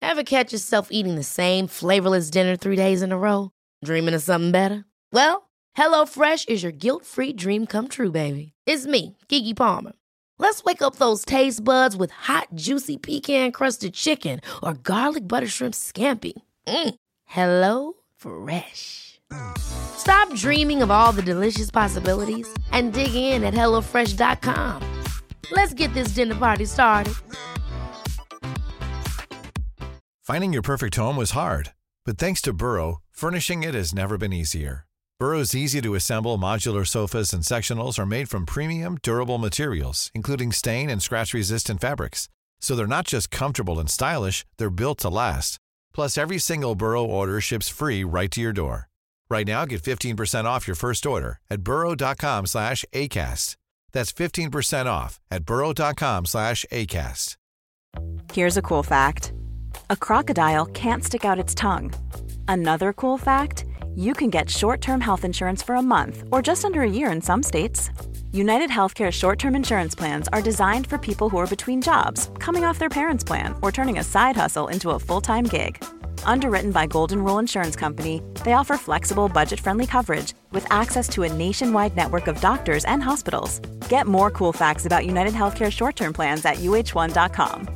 Ever catch yourself eating the same flavorless dinner 3 days in a row? Dreaming of something better? Well, HelloFresh is your guilt-free dream come true, baby. It's me, Keke Palmer. Let's wake up those taste buds with hot, juicy pecan-crusted chicken or garlic butter shrimp scampi. Hello Fresh. Stop dreaming of all the delicious possibilities and dig in at HelloFresh.com. Let's get this dinner party started. Finding your perfect home was hard, but thanks to Burrow, furnishing it has never been easier. Burrow's easy-to-assemble modular sofas and sectionals are made from premium, durable materials, including stain and scratch-resistant fabrics. So they're not just comfortable and stylish, they're built to last. Plus, every single Burrow order ships free right to your door. Right now, get 15% off your first order at burrow.com/ACAST. That's 15% off at burrow.com/ACAST. Here's a cool fact. A crocodile can't stick out its tongue. Another cool fact, you can get short-term health insurance for a month or just under a year in some states. United Healthcare short-term insurance plans are designed for people who are between jobs, coming off their parents' plan, or turning a side hustle into a full-time gig. Underwritten by Golden Rule Insurance Company, they offer flexible, budget-friendly coverage with access to a nationwide network of doctors and hospitals. Get more cool facts about United Healthcare short-term plans at uh1.com.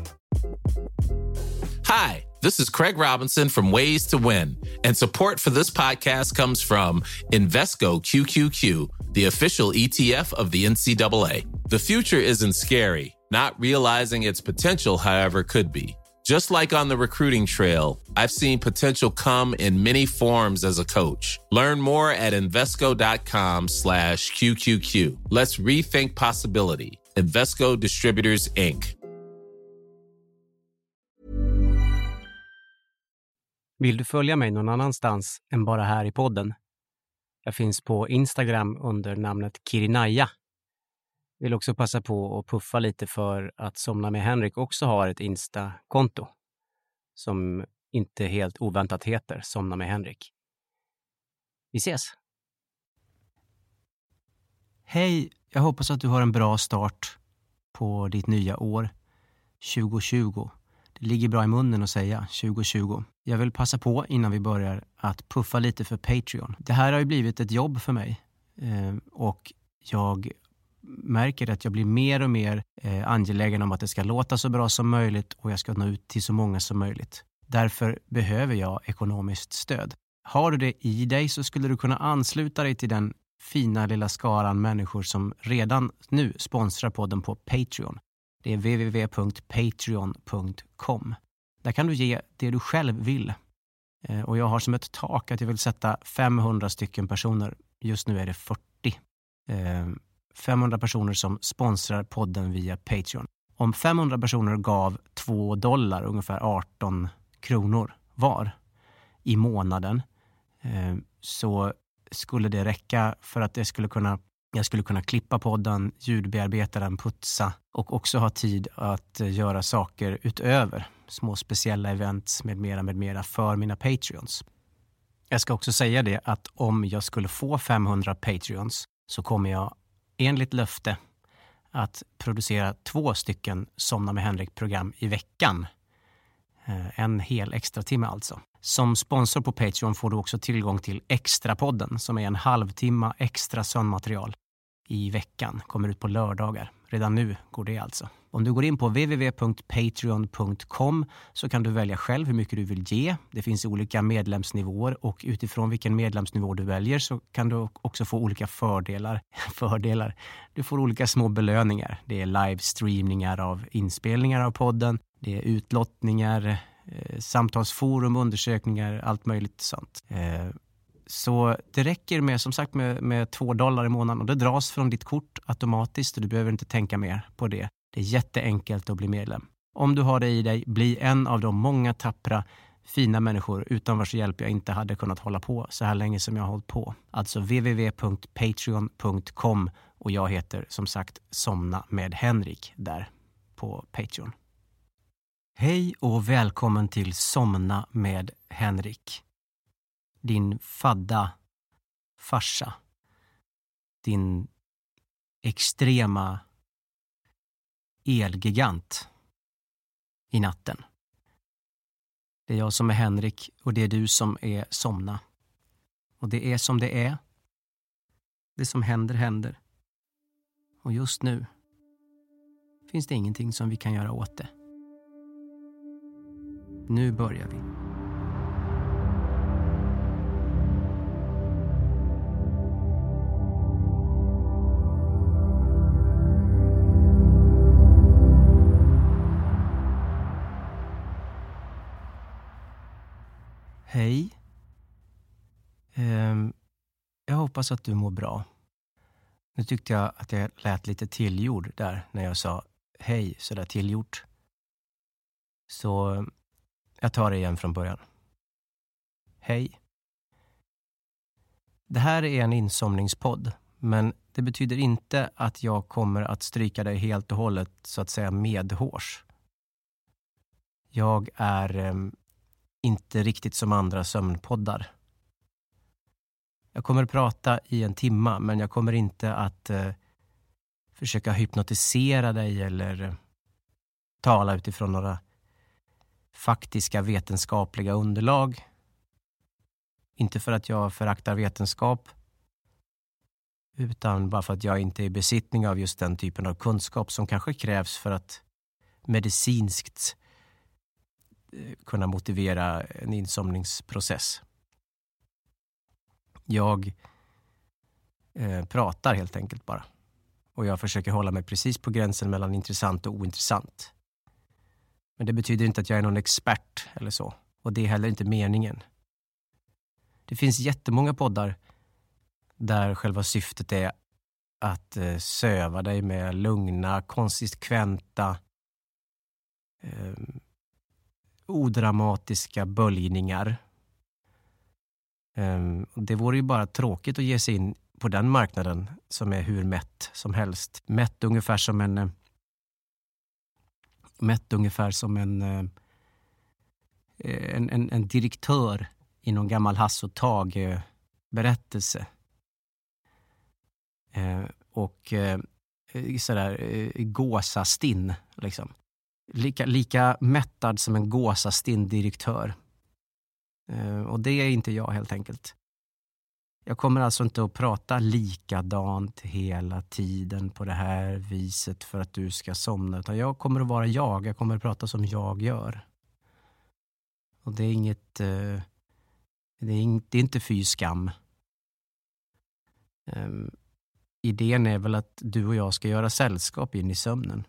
Hi, this is Craig Robinson from Ways to Win, and support for this podcast comes from Invesco QQQ, the official ETF of the NCAA. The future isn't scary. Not realizing its potential, however, could be. Just like on the recruiting trail, I've seen potential come in many forms as a coach. Learn more at Invesco.com/QQQ. Let's rethink possibility. Invesco Distributors, Inc. Vill du följa mig någon annanstans än bara här i podden? Jag finns på Instagram under namnet Kirinaya. Vill också passa på att puffa lite för att Somna med Henrik också har ett Insta-konto som inte helt oväntat heter Somna med Henrik. Vi ses! Hej, jag hoppas att du har en bra start på ditt nya år 2020. Det ligger bra i munnen att säga 2020. Jag vill passa på innan vi börjar att puffa lite för Patreon. Det här har ju blivit ett jobb för mig och jag märker att jag blir mer och mer angelägen om att det ska låta så bra som möjligt och jag ska nå ut till så många som möjligt. Därför behöver jag ekonomiskt stöd. Har du det i dig så skulle du kunna ansluta dig till den fina lilla skaran människor som redan nu sponsrar podden på Patreon. Det är www.patreon.com. Där kan du ge det du själv vill. Och jag har som ett tak att jag vill sätta 500 stycken personer. Just nu är det 40. 500 personer som sponsrar podden via Patreon. Om 500 personer gav $2, ungefär 18 kronor var i månaden, så skulle det räcka för att jag skulle kunna klippa podden, ljudbearbeta den, putsa och också ha tid att göra saker utöver små speciella events med mera för mina Patreons. Jag ska också säga det att om jag skulle få 500 Patreons så kommer jag enligt löfte att producera 2 stycken Somna med Henrik-program i veckan. En hel extra timme alltså. Som sponsor på Patreon får du också tillgång till Extra-podden som är en halvtimme extra sömnmaterial i veckan. Kommer ut på lördagar. Redan nu går det alltså. Om du går in på www.patreon.com så kan du välja själv hur mycket du vill ge. Det finns olika medlemsnivåer och utifrån vilken medlemsnivå du väljer så kan du också få olika fördelar. Du får olika små belöningar. Det är livestreamningar av inspelningar av podden. Det är utlottningar, samtalsforum, undersökningar, allt möjligt sånt. Så det räcker med, som sagt, med $2 i månaden och det dras från ditt kort automatiskt och du behöver inte tänka mer på det. Det är jätteenkelt att bli medlem. Om du har det i dig, bli en av de många tappra, fina människor utan vars hjälp jag inte hade kunnat hålla på så här länge som jag har hållit på. Alltså www.patreon.com och jag heter som sagt Somna med Henrik där på Patreon. Hej och välkommen till Somna med Henrik. Din fadda farsa. Din extrema elgigant i natten. Det är jag som är Henrik och det är du som är Somna. Och det är som det är. Det som händer, händer. Och just nu finns det ingenting som vi kan göra åt det. Nu börjar vi. Hej. Jag hoppas att du mår bra. Nu tyckte jag att jag lät lite tillgjord där när jag sa hej så där tillgjort. Så jag tar det igen från början. Hej. Det här är en insomningspodd, men det betyder inte att jag kommer att stryka dig helt och hållet så att säga medhårs. Jag är inte riktigt som andra sömnpoddar. Jag kommer att prata i 1 timme, men jag kommer inte att försöka hypnotisera dig eller tala utifrån några faktiska vetenskapliga underlag. Inte för att jag föraktar vetenskap, utan bara för att jag inte är i besittning av just den typen av kunskap som kanske krävs för att medicinskt kunna motivera en insomningsprocess. Jag pratar helt enkelt bara. Och jag försöker hålla mig precis på gränsen mellan intressant och ointressant. Men det betyder inte att jag är någon expert eller så. Och det är heller inte meningen. Det finns jättemånga poddar där själva syftet är att söva dig med lugna, konsekventa, odramatiska böljningar. Det vore ju bara tråkigt att ge sig in på den marknaden som är hur mätt som helst. Mätt ungefär som en direktör i någon gammal Hasse och Tage berättelse. Och sådär gåsastinn liksom. Lika mättad som en gåsastinn direktör. Och det är inte jag helt enkelt. Jag kommer alltså inte att prata likadant hela tiden på det här viset för att du ska somna. Utan jag kommer att vara jag kommer att prata som jag gör. Och det är inget... Det är inte fy skam. Idén är väl att du och jag ska göra sällskap in i sömnen.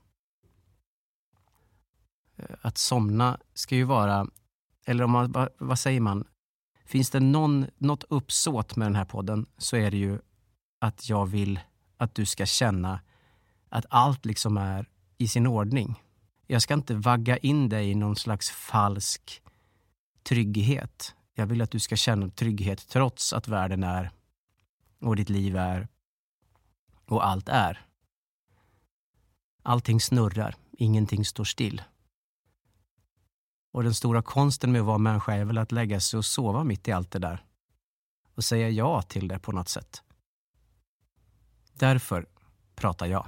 Att somna ska ju vara... Eller om man, vad säger man? Finns det något uppsåt med den här podden så är det ju att jag vill att du ska känna att allt liksom är i sin ordning. Jag ska inte vagga in dig i någon slags falsk trygghet. Jag vill att du ska känna trygghet trots att världen är och ditt liv är och allt är. Allting snurrar, ingenting står still. Och den stora konsten med att vara människa är väl att lägga sig och sova mitt i allt det där. Och säga ja till det på något sätt. Därför pratar jag.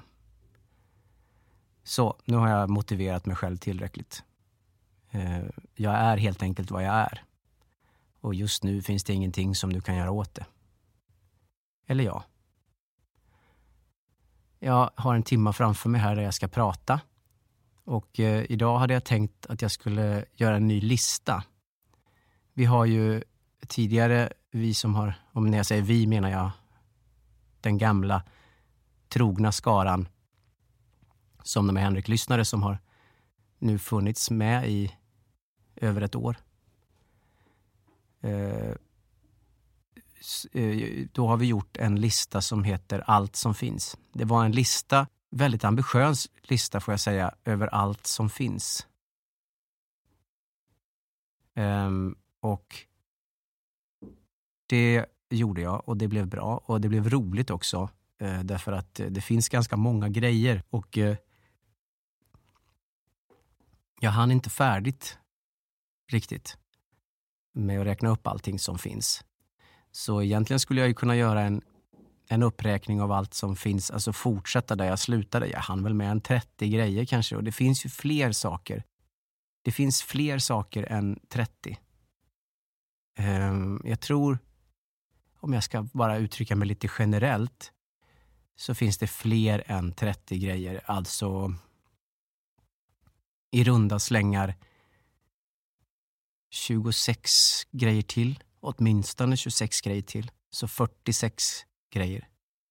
Så, nu har jag motiverat mig själv tillräckligt. Jag är helt enkelt vad jag är. Och just nu finns det ingenting som du kan göra åt det. Eller ja. Jag har 1 timme framför mig här där jag ska prata. Och idag hade jag tänkt att jag skulle göra en ny lista. Vi har ju tidigare, vi som har, om när jag säger vi menar jag den gamla trogna skaran som de är Henrik-lyssnare som har nu funnits med i över 1 år. Då har vi gjort en lista som heter Allt som finns. Det var en lista, väldigt ambitiös lista får jag säga, över allt som finns. Och det gjorde jag och det blev bra och det blev roligt också. Därför att det finns ganska många grejer och jag hann inte färdigt riktigt med att räkna upp allting som finns. Så egentligen skulle jag ju kunna göra en uppräkning av allt som finns, alltså fortsätta där jag slutade. Jag hann väl med 30 grejer kanske och det finns ju fler saker Det finns fler saker än 30. Jag tror, om jag ska bara uttrycka mig lite generellt, så finns det fler än 30 grejer. Alltså i runda slängar 26 grejer till. Åtminstone 26 grejer till. Så 46 grejer.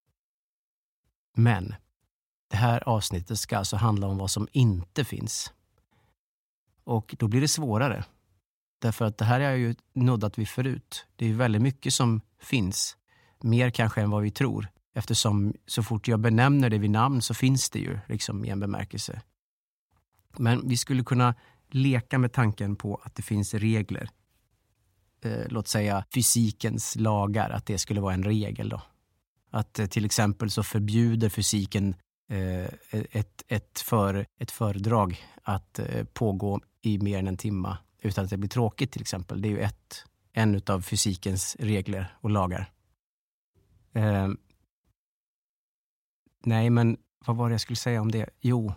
Men det här avsnittet ska alltså handla om vad som inte finns. Och då blir det svårare. Därför att det här är ju nuddat vid förut. Det är ju väldigt mycket som finns. Mer kanske än vad vi tror. Eftersom så fort jag benämner det vid namn så finns det ju liksom i en bemärkelse. Men vi skulle kunna leka med tanken på att det finns regler. Låt säga fysikens lagar, att det skulle vara en regel då. Att till exempel så förbjuder fysiken ett föredrag att pågå i mer än en timme utan att det blir tråkigt till exempel. Det är ju en av fysikens regler och lagar. Nej, men vad var det jag skulle säga om det? Jo,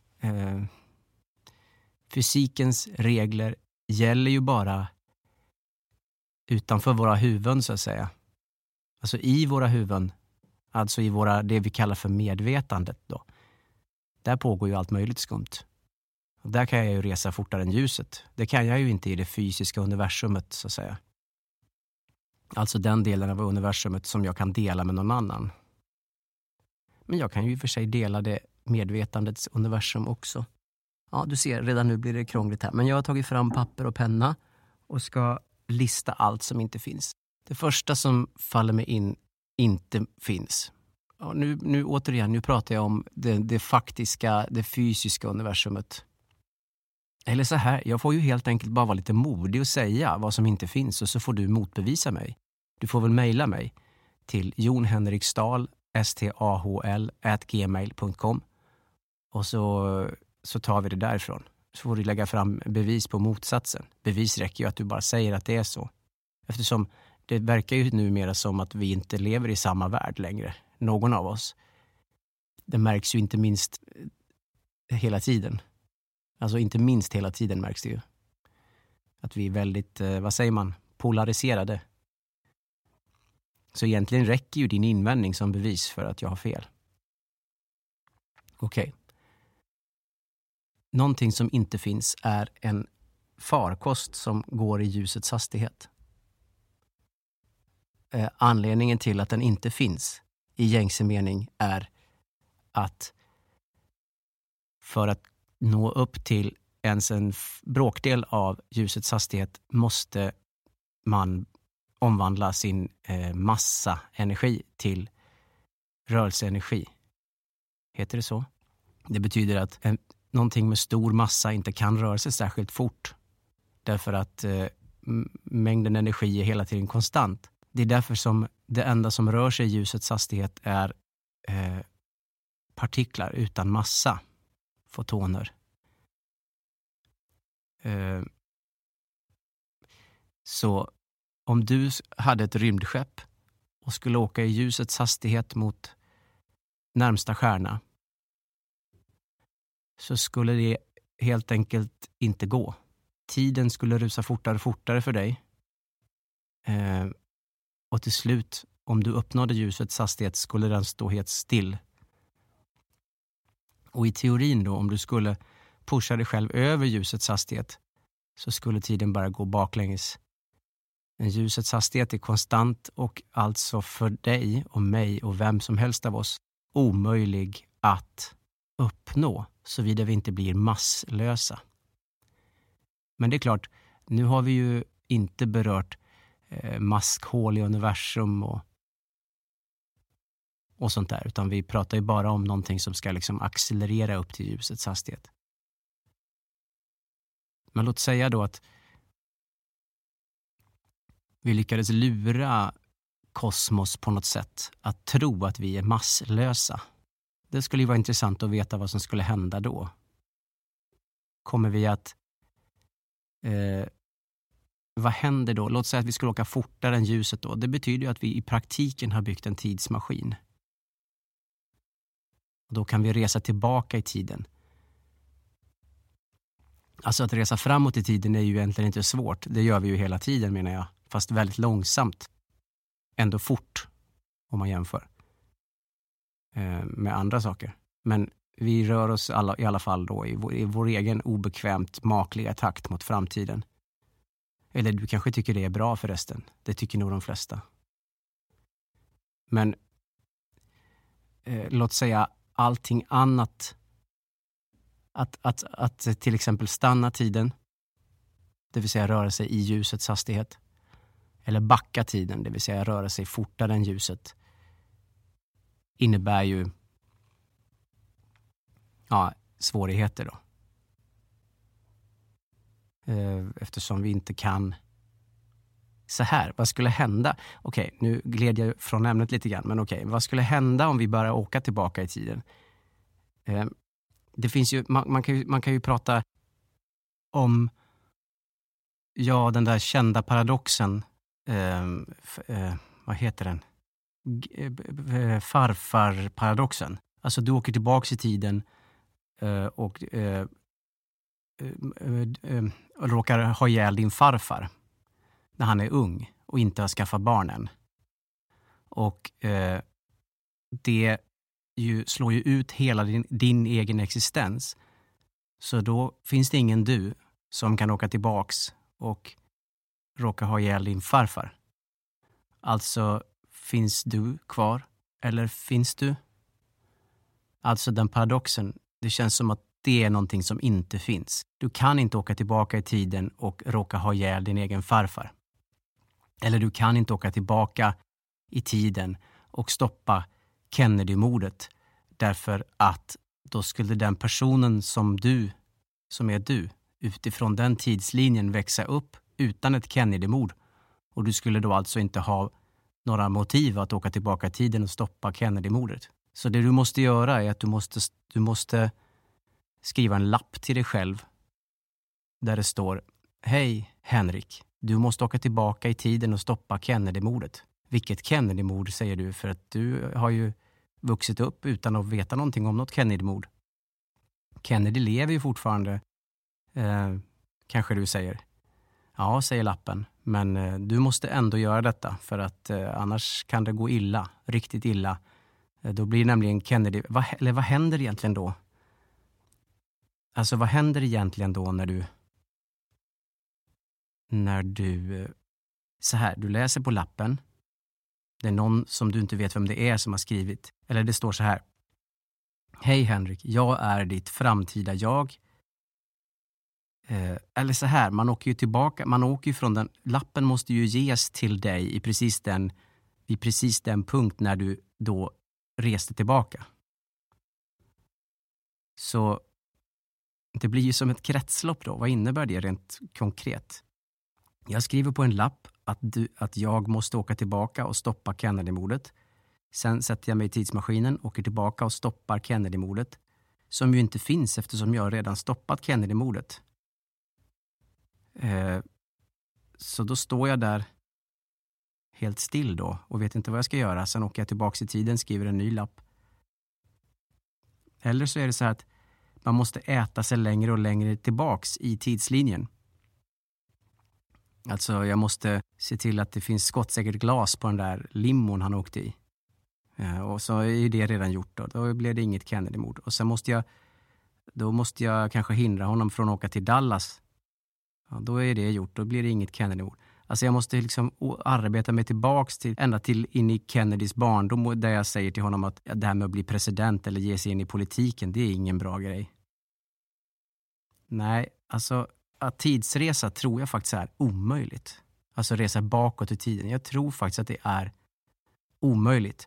fysikens regler gäller ju bara utanför våra huvuden så att säga. Alltså i våra huvuden, alltså i det vi kallar för medvetandet då. Där pågår ju allt möjligt skumt. Och där kan jag ju resa fortare än ljuset. Det kan jag ju inte i det fysiska universumet så att säga. Alltså den delen av universumet som jag kan dela med någon annan. Men jag kan ju i och för sig dela det medvetandets universum också. Ja, du ser, redan nu blir det krångligt här. Men jag har tagit fram papper och penna och ska lista allt som inte finns. Det första som faller mig in inte finns. Ja, nu återigen, nu pratar jag om det faktiska, det fysiska universumet. Eller så här, jag får ju helt enkelt bara vara lite modig och säga vad som inte finns och så får du motbevisa mig. Du får väl mejla mig till jonhenriksdahl@gmail.com och så tar vi det därifrån. Så får du lägga fram bevis på motsatsen. Bevis räcker ju att du bara säger att det är så. Eftersom det verkar ju numera som att vi inte lever i samma värld längre. Någon av oss. Det märks ju inte minst hela tiden. Alltså inte minst hela tiden märks det ju. Att vi är väldigt, vad säger man, polariserade. Så egentligen räcker ju din invändning som bevis för att jag har fel. Okej. Någonting som inte finns är en farkost som går i ljusets hastighet. Anledningen till att den inte finns i gängse mening är att för att nå upp till ens en bråkdel av ljusets hastighet måste man omvandla sin massaenergi till rörelseenergi. Heter det så? Det betyder att någonting med stor massa inte kan röra sig särskilt fort. Därför att mängden energi är hela tiden konstant. Det är därför som det enda som rör sig i ljusets hastighet är partiklar utan massa. Fotoner. Så om du hade ett rymdskepp och skulle åka i ljusets hastighet mot närmsta stjärna så skulle det helt enkelt inte gå. Tiden skulle rusa fortare och fortare för dig. Och till slut, om du uppnådde ljusets hastighet skulle den stå helt still. Och i teorin då, om du skulle pusha dig själv över ljusets hastighet så skulle tiden bara gå baklänges. Men ljusets hastighet är konstant och alltså för dig och mig och vem som helst av oss omöjlig att uppnå såvida vi inte blir masslösa. Men det är klart, nu har vi ju inte berört maskhål i universum och sånt där, utan vi pratar ju bara om någonting som ska liksom accelerera upp till ljusets hastighet. Men låt säga då att vi lyckades lura kosmos på något sätt att tro att vi är masslösa. Det skulle ju vara intressant att veta vad som skulle hända då. Kommer vi att vad händer då? Låt säga att vi skulle åka fortare än ljuset då. Det betyder ju att vi i praktiken har byggt en tidsmaskin. Och då kan vi resa tillbaka i tiden. Alltså att resa framåt i tiden är ju egentligen inte svårt. Det gör vi ju hela tiden, menar jag. Fast väldigt långsamt. Ändå fort, om man jämför med andra saker. Men vi rör oss i alla fall då i vår egen obekvämt makliga takt mot framtiden. Eller du kanske tycker det är bra förresten. Det tycker nog de flesta. Men låt säga allting annat. Att till exempel stanna tiden. Det vill säga röra sig i ljusets hastighet. Eller backa tiden, det vill säga röra sig fortare än ljuset. Innebär ju svårigheter då. Eftersom vi inte kan så här, vad skulle hända? Okej, nu gled jag från ämnet lite grann, men okej, vad skulle hända om vi börjar åka tillbaka i tiden? Det finns ju, man kan ju prata om den där kända paradoxen, vad heter den? Farfarparadoxen. Alltså du åker tillbaka i tiden och råkar ha ihjäl din farfar när han är ung och inte har skaffat barn än. Och det slår ju ut hela din egen existens. Så då finns det ingen du som kan åka tillbaks och råka ha ihjäl din farfar. Alltså, finns du kvar? Eller finns du? Alltså den paradoxen, det känns som att det är någonting som inte finns. Du kan inte åka tillbaka i tiden och råka ha ihjäl din egen farfar. Eller du kan inte åka tillbaka i tiden och stoppa Kennedy-mordet. Därför att då skulle den personen som är du, utifrån den tidslinjen växa upp utan ett Kennedy-mord. Och du skulle då alltså inte ha några motiv att åka tillbaka i tiden och stoppa Kennedy-mordet. Så det du måste göra är att du måste skriva en lapp till dig själv där det står: Hej Henrik, du måste åka tillbaka i tiden och stoppa Kennedy-mordet. Vilket Kennedy-mord, säger du, för att du har ju vuxit upp utan att veta någonting om något Kennedy-mord. Kennedy lever ju fortfarande, kanske du säger. Ja, säger lappen, men du måste ändå göra detta för att annars kan det gå illa, riktigt illa. Då blir nämligen Kennedy, vad händer egentligen då? Alltså vad händer egentligen då när du så här, du läser på lappen. Det är någon som du inte vet vem det är som har skrivit. Eller det står så här: Hej Henrik, jag är ditt framtida jag. Eller så här, man åker ju tillbaka, man åker ju från den, lappen måste ju ges till dig vid precis den punkt när du då reste tillbaka. Så det blir ju som ett kretslopp då. Vad innebär det rent konkret? Jag skriver på en lapp att jag måste åka tillbaka och stoppa Kennedy-mordet. Sen sätter jag mig i tidsmaskinen, åker tillbaka och stoppar Kennedy-mordet. Som ju inte finns eftersom jag redan stoppat Kennedy-mordet. Så då står jag där helt still då och vet inte vad jag ska göra. Sen åker jag tillbaka i tiden, skriver en ny lapp. Eller så är det så här att man måste äta sig längre och längre tillbaks i tidslinjen. Alltså jag måste se till att det finns skottsäkert glas på den där limon han åkte i. Och så är det redan gjort då. Då blir det inget Kennedy-mord. Och sen måste jag kanske hindra honom från att åka till Dallas. Ja, då är det gjort. Då blir det inget Kennedy-mord. Alltså jag måste liksom arbeta mig tillbaks ända till in i Kennedys barndom, där jag säger till honom att det här med att bli president eller ge sig in i politiken, det är ingen bra grej. Nej, alltså att tidsresa tror jag faktiskt är omöjligt. Alltså resa bakåt i tiden. Jag tror faktiskt att det är omöjligt.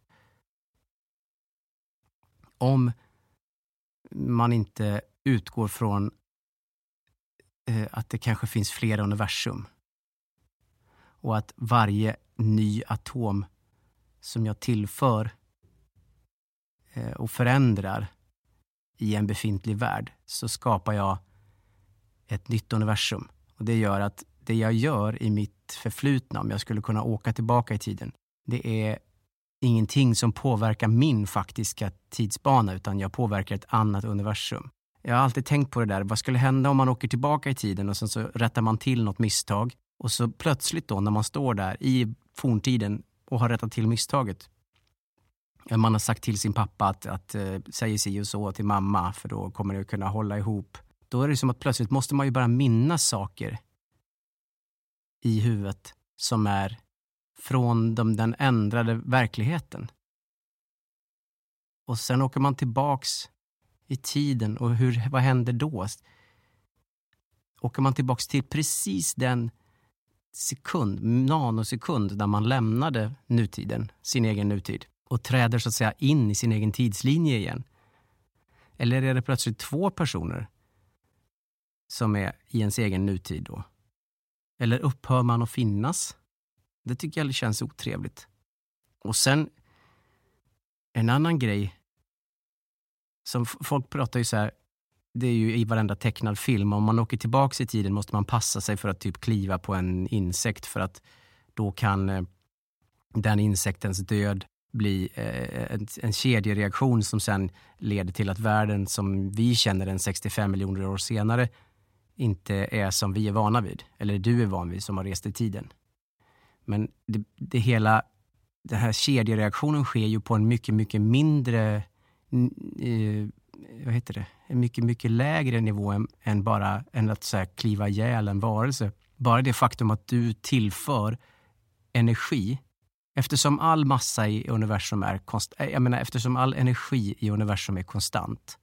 Om man inte utgår från att det kanske finns flera universum. Och att varje ny atom som jag tillför och förändrar i en befintlig värld, så skapar jag ett nytt universum. Och det gör att det jag gör i mitt förflutna, om jag skulle kunna åka tillbaka i tiden, det är ingenting som påverkar min faktiska tidsbana, utan jag påverkar ett annat universum. Jag har alltid tänkt på det där. Vad skulle hända om man åker tillbaka i tiden och sen så rättar man till något misstag. Och så plötsligt då när man står där i forntiden och har rättat till misstaget. Man har sagt till sin pappa att säga sig och så till mamma för då kommer det kunna hålla ihop. Då är det som att plötsligt måste man ju bara minnas saker i huvudet som är från den ändrade verkligheten. Och sen åker man tillbaks i tiden och vad händer då? Åker man tillbaks till precis den nanosekund där man lämnade nutiden, sin egen nutid, och träder så att säga in i sin egen tidslinje igen? Eller är det plötsligt 2 personer som är i ens egen nutid då? Eller upphör man att finnas? Det tycker jag känns otrevligt. Och sen en annan grej som folk pratar ju så här, det är ju i varenda tecknad film. Om man åker tillbaka i tiden måste man passa sig för att typ kliva på en insekt för att då kan den insektens död bli en kedjereaktion som sen leder till att världen som vi känner den 65 miljoner år senare inte är som vi är vana vid. Eller du är van vid som har rest i tiden. Men den här kedjereaktionen sker ju på en mycket, mycket mindre en mycket, mycket lägre nivå än att så här, kliva ihjäl en varelse. Bara det faktum att du tillför energi, eftersom all massa i universum eftersom all energi i universum är konstant,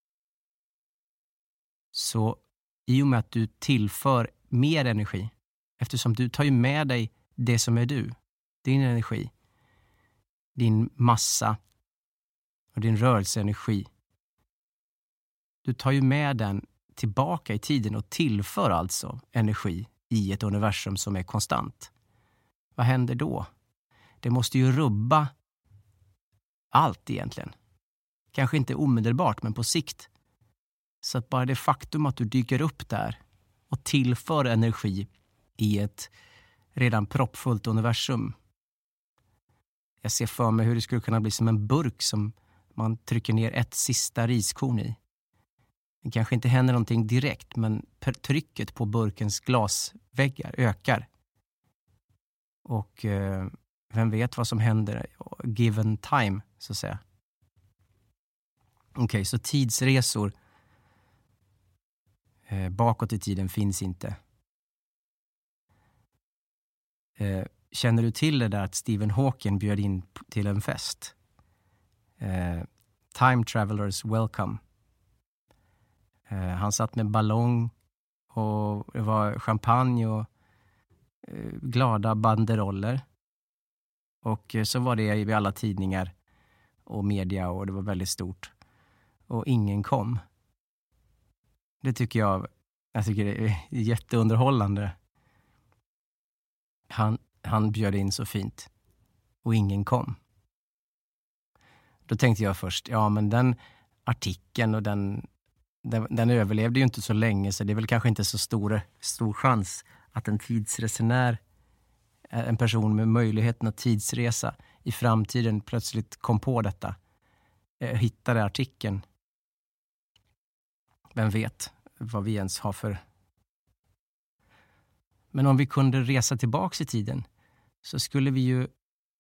så i och med att du tillför mer energi, eftersom du tar ju med dig det som är du, din energi, din massa och din rörelseenergi. Du tar ju med den tillbaka i tiden och tillför alltså energi i ett universum som är konstant. Vad händer då? Det måste ju rubba allt egentligen. Kanske inte omedelbart, men på sikt. Så att bara det faktum att du dyker upp där och tillför energi i ett redan proppfullt universum. Jag ser för mig hur det skulle kunna bli som en burk som man trycker ner ett sista riskorn i. Det kanske inte händer någonting direkt, men trycket på burkens glasväggar ökar. Och vem vet vad som händer given time, så att säga. Okej, så tidsresor bakåt i tiden finns inte. Känner du till det där att Stephen Hawking bjöd in till en fest? Time travelers welcome. Han satt med ballong och det var champagne och glada banderoller. Och så var det i alla tidningar och media och det var väldigt stort. Och ingen kom. Det tycker jag tycker det är jätteunderhållande. Han bjöd in så fint och ingen kom. Då tänkte jag först, men den artikeln och den överlevde ju inte så länge, så det är väl kanske inte så stor chans att en tidsresenär, en person med möjligheten att tidsresa i framtiden plötsligt kom på detta, hittade artikeln. Vem vet vad vi ens har för... Men om vi kunde resa tillbaka i tiden så skulle vi ju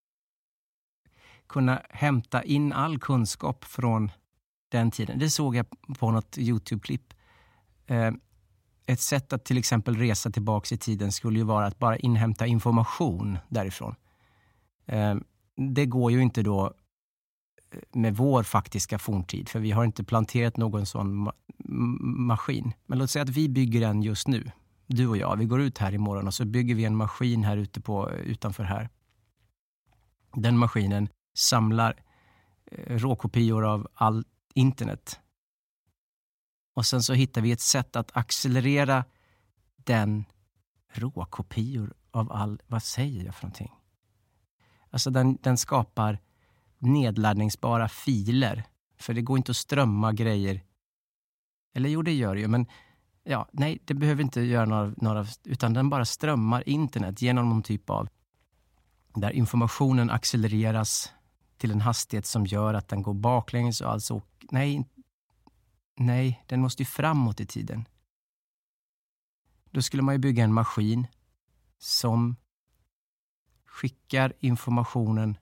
kunna hämta in all kunskap från den tiden. Det såg jag på något YouTube-klipp. Ett sätt att till exempel resa tillbaka i tiden skulle ju vara att bara inhämta information därifrån. Det går ju inte då med vår faktiska forntid, för vi har inte planterat någon sån maskin. Men låt säga att vi bygger en just nu. Du och jag, vi går ut här imorgon och så bygger vi en maskin här utanför här. Den maskinen samlar råkopior av all internet. Och sen så hittar vi ett sätt att accelerera den råkopior av all... Vad säger jag för någonting? Alltså den skapar nedladdningsbara filer. För det går inte att strömma grejer. Eller jo, det gör det ju. Men nej, det behöver inte göra några... Utan den bara strömmar internet genom någon typ av... Där informationen accelereras till en hastighet som gör att den går baklänges och alltså... nej, den måste ju framåt i tiden. Då skulle man ju bygga en maskin som skickar informationen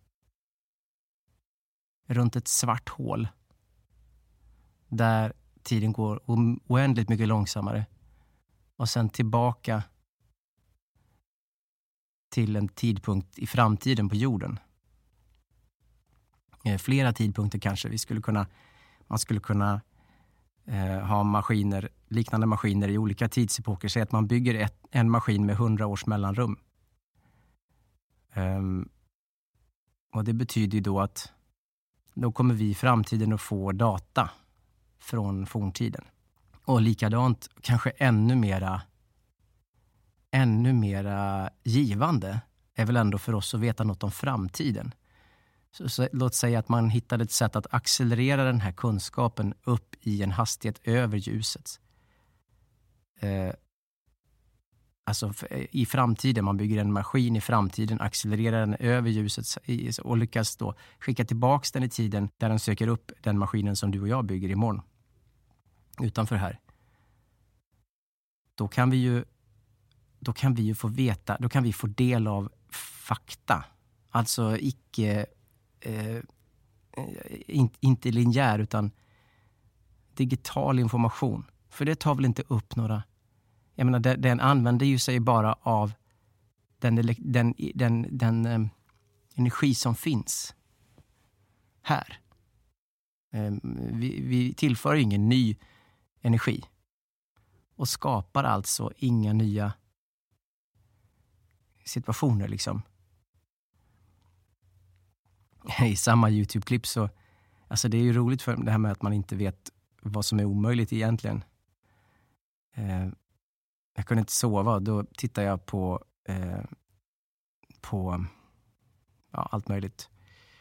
runt ett svart hål där tiden går oändligt mycket långsammare och sen tillbaka till en tidpunkt i framtiden på jorden. Flera tidpunkter kanske. Man skulle kunna ha liknande maskiner i olika tidsepoker. Säg att man bygger en maskin med 100 års mellanrum. Och det betyder ju då att då kommer vi i framtiden att få data från forntiden. Och likadant, kanske ännu mera givande är väl ändå för oss att veta något om framtiden. Så låt säga att man hittade ett sätt att accelerera den här kunskapen upp i en hastighet över ljusets. Alltså i framtiden, man bygger en maskin i framtiden, accelererar den över ljuset och lyckas då skicka tillbaks den i tiden där den söker upp den maskinen som du och jag bygger imorgon. Utanför här. Då kan vi ju få veta, då kan vi få del av fakta. Alltså inte linjär utan digital information. För det tar väl inte upp några. Jag menar, den använder ju sig bara av den energi som finns här. Vi tillför ingen ny energi och skapar alltså inga nya situationer liksom. I samma YouTube-klipp så, alltså det är ju roligt för det här med att man inte vet vad som är omöjligt egentligen. Jag kunde inte sova, då tittar jag på allt möjligt.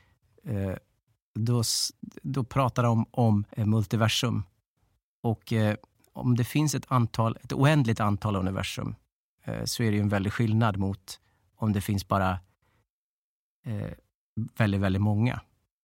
Då pratar de om multiversum. Och om det finns ett oändligt antal universum så är det ju en väldig skillnad mot om det finns bara väldigt, väldigt många.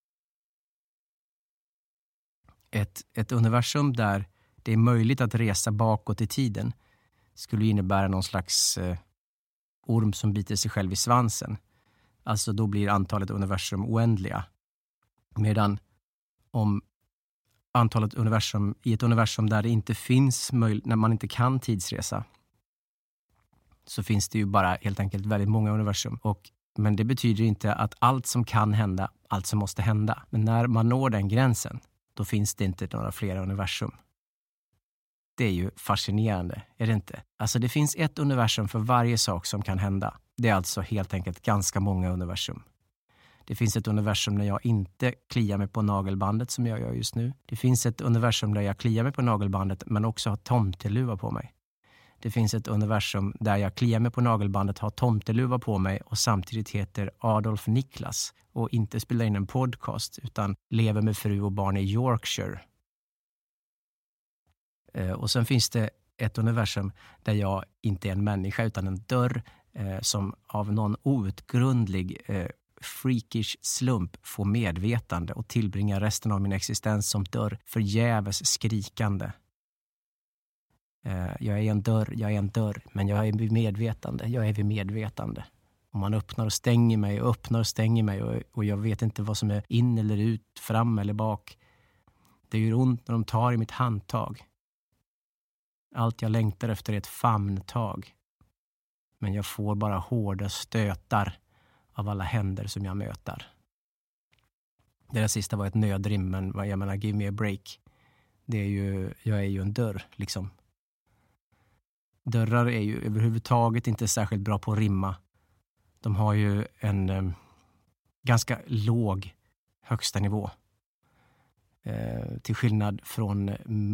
Ett universum där det är möjligt att resa bakåt i tiden skulle innebära någon slags orm som biter sig själv i svansen. Alltså då blir antalet universum oändliga. Medan om antalet universum i ett universum där det inte finns när man inte kan tidsresa, så finns det ju bara helt enkelt väldigt många universum. Men det betyder inte att allt som kan hända, allt som måste hända. Men när man når den gränsen, då finns det inte några flera universum. Det är ju fascinerande, är det inte? Alltså det finns ett universum för varje sak som kan hända. Det är alltså helt enkelt ganska många universum. Det finns ett universum när jag inte kliar mig på nagelbandet som jag gör just nu. Det finns ett universum där jag kliar mig på nagelbandet men också har tomteluva på mig. Det finns ett universum där jag kliar mig på nagelbandet, har tomteluva på mig och samtidigt heter Adolf Niklas och inte spelar in en podcast utan lever med fru och barn i Yorkshire. Och sen finns det ett universum där jag inte är en människa utan en dörr som av någon outgrundlig freakish slump får medvetande och tillbringar resten av min existens som dörr förgäves skrikande. Jag är en dörr, men jag är vid medvetande. Och man öppnar och stänger mig och jag vet inte vad som är in eller ut, fram eller bak. Det gör ont när de tar i mitt handtag. Allt jag längtar efter är ett famntag. Men jag får bara hårda stötar av alla händer som jag möter. Det där sista var ett nödrim, men jag menar, give me a break. Jag är ju en dörr, liksom. Dörrar är ju överhuvudtaget inte särskilt bra på att rimma. De har ju en ganska låg högsta nivå. Till skillnad från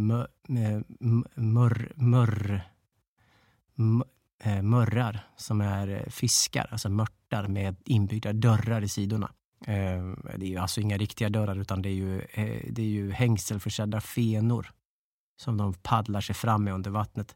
mörrar som är fiskar, alltså mörtar med inbyggda dörrar i sidorna. Det är ju alltså inga riktiga dörrar utan det är ju hängselförsedda fenor som de paddlar sig fram med under vattnet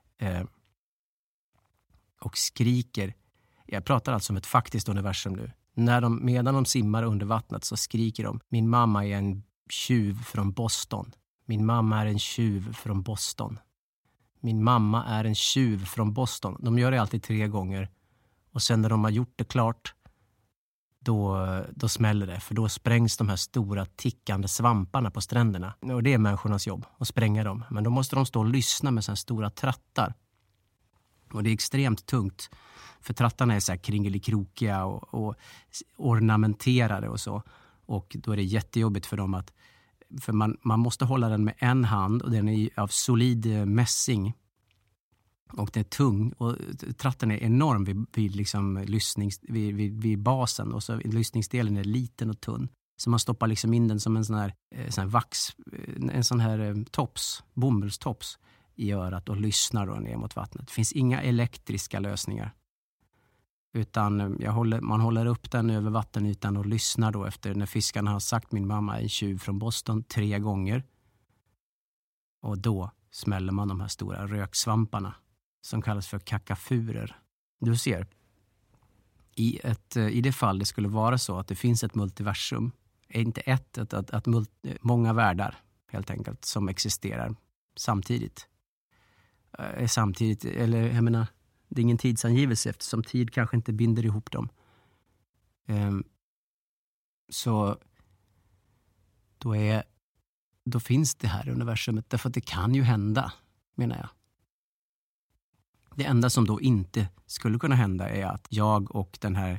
och skriker. Jag pratar alltså om ett faktiskt universum nu. Medan de simmar under vattnet så skriker de: min mamma är en tjuv från Boston. Min mamma är en tjuv från Boston. Min mamma är en tjuv från Boston. De gör det alltid 3 gånger. Och sen när de har gjort det klart, då smäller det. För då sprängs de här stora tickande svamparna på stränderna. Och det är människornas jobb, att spränga dem. Men då måste de stå och lyssna med sådana stora trattar. Och det är extremt tungt. För trattarna är så här kringelikrokiga och ornamenterade och så. Och då är det jättejobbigt för dem att... För man måste hålla den med en hand och den är av solid mässing. Och den är tung och tratten är enorm vid basen. Och så lyssningsdelen är liten och tunn. Så man stoppar liksom in den som en sån här vax, en sån här bomullstops i örat och lyssnar då ner mot vattnet. Det finns inga elektriska lösningar. Utan man håller upp den över vattenytan och lyssnar då efter när fiskarna har sagt min mamma är en tjuv från Boston 3 gånger. Och då smäller man de här stora röksvamparna som kallas för kakafurer. Du ser, i det fall det skulle vara så att det finns ett multiversum, inte många världar helt enkelt som existerar samtidigt. Eller jag menar, det är ingen tidsangivelse eftersom tid kanske inte binder ihop dem. Så då finns det här universumet. Därför att det kan ju hända, menar jag. Det enda som då inte skulle kunna hända är att jag och den här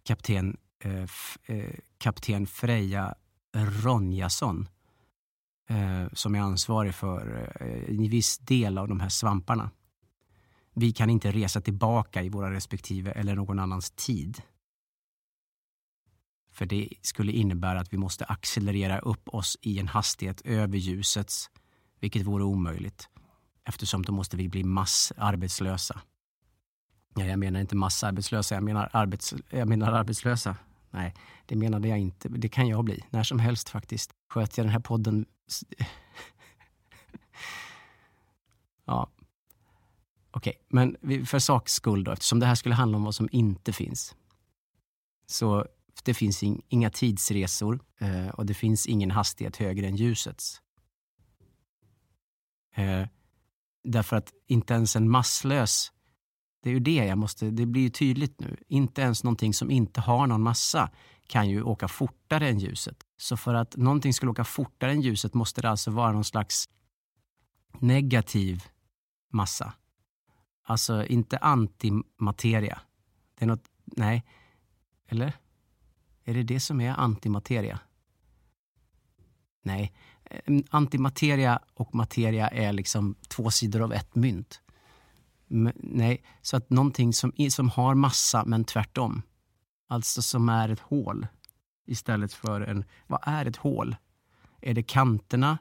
kapten Freja Ronjason som är ansvarig för en viss del av de här svamparna. Vi kan inte resa tillbaka i våra respektive eller någon annans tid. För det skulle innebära att vi måste accelerera upp oss i en hastighet över ljusets, vilket vore omöjligt. Eftersom då måste vi bli massarbetslösa. Ja, jag menar inte massarbetslösa, jag menar arbetslösa. Nej, det menade jag inte. Det kan jag bli, när som helst faktiskt. Sköter jag den här podden... Ja. Okej, men för saks skull då, eftersom det här skulle handla om vad som inte finns. Så det finns inga tidsresor och det finns ingen hastighet högre än ljusets. Därför att inte ens en masslös, det är ju det blir ju tydligt nu. Inte ens någonting som inte har någon massa kan ju åka fortare än ljuset. Så för att någonting skulle åka fortare än ljuset måste det alltså vara någon slags negativ massa. Alltså inte antimateria. Det är något, nej. Eller? Är det som är antimateria? Nej. Antimateria och materia är liksom 2 sidor av ett mynt. Nej, så att någonting som har massa men tvärtom. Alltså som är ett hål istället för vad är ett hål? Är det kanterna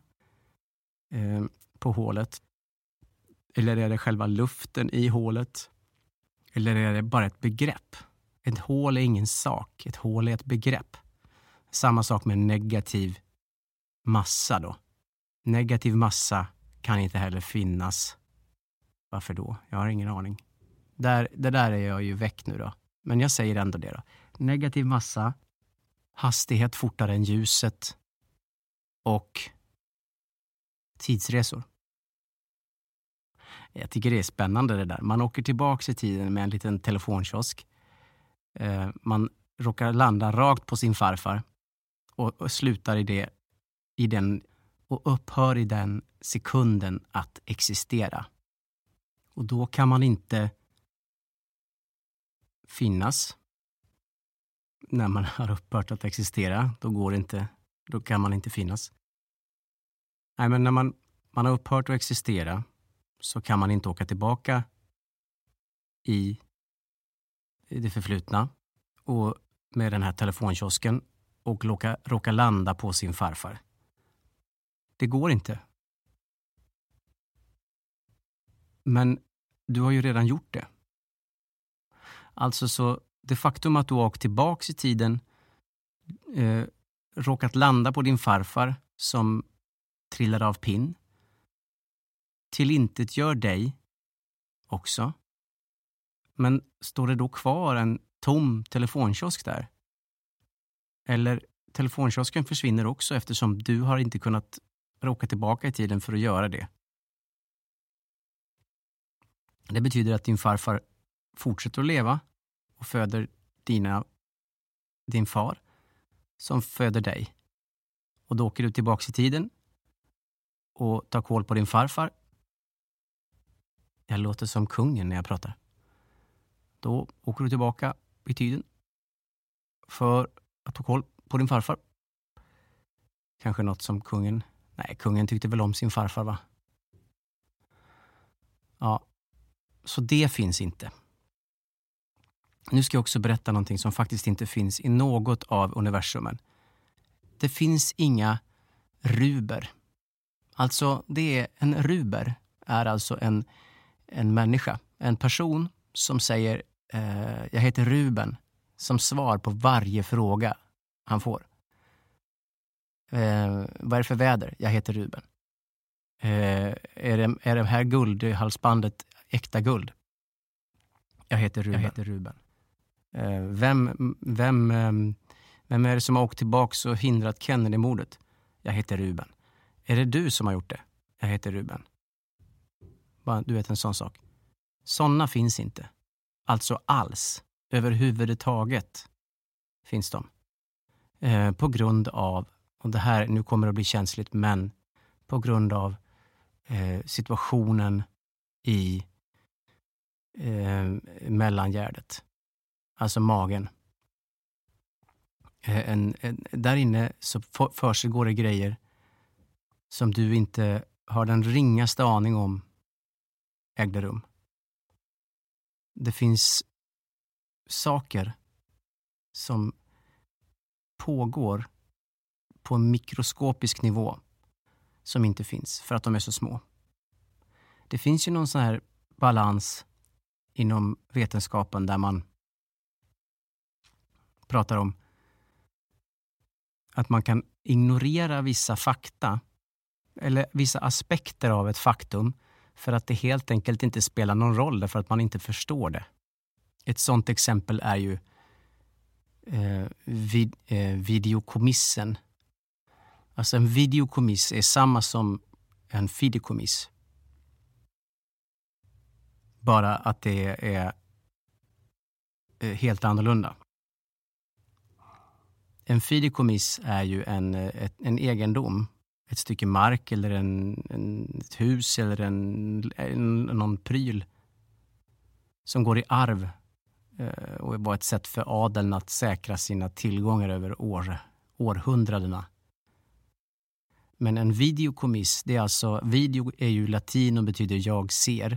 på hålet? Eller är det själva luften i hålet? Eller är det bara ett begrepp? Ett hål är ingen sak. Ett hål är ett begrepp. Samma sak med negativ massa då. Negativ massa kan inte heller finnas. Varför då? Jag har ingen aning. Det där är jag ju väck nu då. Men jag säger ändå det då. Negativ massa, hastighet fortare än ljuset och tidsresor. Jag tycker det är spännande det där. Man åker tillbaka i tiden med en liten telefonkiosk. Man råkar landa rakt på sin farfar och slutar i den och upphör i den sekunden att existera. Och då kan man inte finnas när man har upphört att existera. Då kan man inte finnas. Nej, men när man har upphört att existera så kan man inte åka tillbaka i det förflutna och med den här telefonkiosken och råka landa på sin farfar. Det går inte. Men du har ju redan gjort det. Alltså så det faktum att du har åkt tillbaka i tiden, råkat landa på din farfar som trillade av pinn, tillintetgör dig också. Men står det då kvar en tom telefonkiosk där? Eller telefonkiosken försvinner också eftersom du har inte kunnat åka tillbaka i tiden för att göra det. Det betyder att din farfar fortsätter att leva och föder din far som föder dig. Och då åker du tillbaka i tiden och tar koll på din farfar. Jag låter som kungen när jag pratar. Då åker du tillbaka i tiden för att ta koll på din farfar. Kanske något som kungen... Nej, kungen tyckte väl om sin farfar, va? Ja, så det finns inte. Nu ska jag också berätta någonting som faktiskt inte finns i något av universumen. Det finns inga ruber. Alltså, en ruber är alltså en människa. En person som säger jag heter Ruben som svar på varje fråga han får. Vad är det för väder? Jag heter Ruben. Är det här guldhalsbandet äkta guld? Jag heter Ruben. Vem är det som har åkt tillbaka och hindrat Kennedy-mordet? Jag heter Ruben. Är det du som har gjort det? Jag heter Ruben. Bara, du vet, en sån sak. Såna finns inte. Alltså alls. Överhuvudtaget finns de. På grund av, och det här nu kommer att bli känsligt, men på grund av situationen i mellangärdet. Alltså magen. Där inne så försiggår det grejer som du inte har den ringaste aning om ägde rum. Det finns saker som pågår på en mikroskopisk nivå som inte finns för att de är så små. Det finns ju någon sån här balans inom vetenskapen där man pratar om att man kan ignorera vissa fakta eller vissa aspekter av ett faktum för att det helt enkelt inte spelar någon roll därför att man inte förstår det. Ett sånt exempel är ju videokommissen. Alltså en videokommiss är samma som en fideikommiss. Bara att det är helt annorlunda. En fideikommiss är ju en egendom. Ett stycke mark eller ett hus eller någon pryl som går i arv och var ett sätt för adeln att säkra sina tillgångar över århundradena. Men en videokommiss, det är alltså, video är ju latin och betyder jag ser.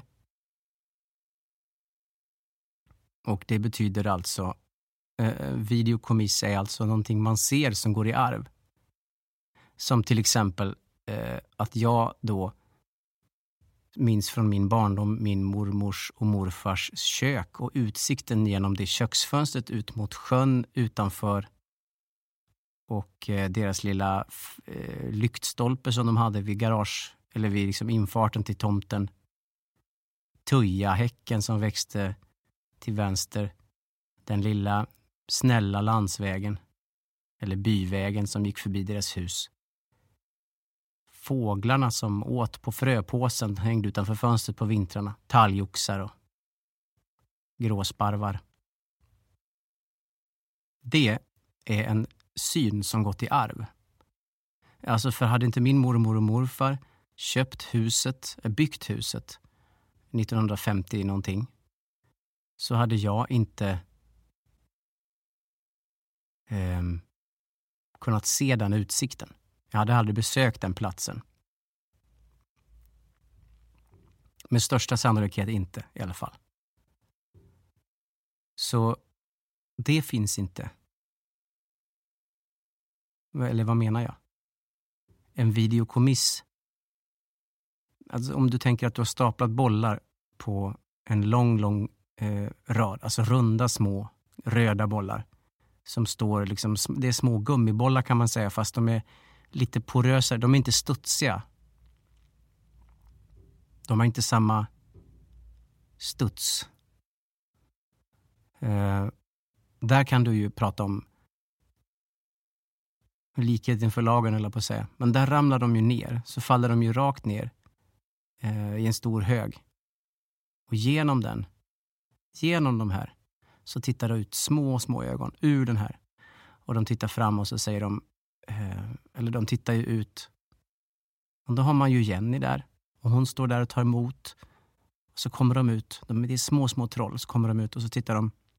Och det betyder alltså, videokommiss är alltså någonting man ser som går i arv. Som till exempel att jag då minns från min barndom min mormors och morfars kök och utsikten genom det köksfönstret ut mot sjön utanför och deras lilla lyktstolpe som de hade vid garage eller vid liksom infarten till tomten. Tujahäcken som växte till vänster. Den lilla snälla landsvägen eller byvägen som gick förbi deras hus. Fåglarna som åt på fröpåsen hängde utanför fönstret på vintrarna. Talgoxar och gråsparvar. Det är en syn som gått i arv. Alltså för hade inte min mormor och morfar byggt huset 1950 någonting, så hade jag inte kunnat se den utsikten. Jag hade aldrig besökt den platsen. Med största sannolikhet inte i alla fall. Så det finns inte. Eller vad menar jag? En videokommiss. Alltså om du tänker att du har staplat bollar på en lång rad. Alltså runda små röda bollar. Som står liksom, det är små gummibollar kan man säga, fast de är lite porösa. De är inte studsiga. De har inte samma studs. Där kan du ju prata om Likhet inför lagen, eller på att säga. Men där ramlar de ju ner. Så faller de ju rakt ner i en stor hög. Och genom de här, så tittar det ut små ögon ur den här. Och de tittar fram och så säger de, eller de tittar ju ut. Och då har man ju Jenny där. Och hon står där och tar emot. Och så kommer de ut. Det är små troll. Så kommer de ut och så tittar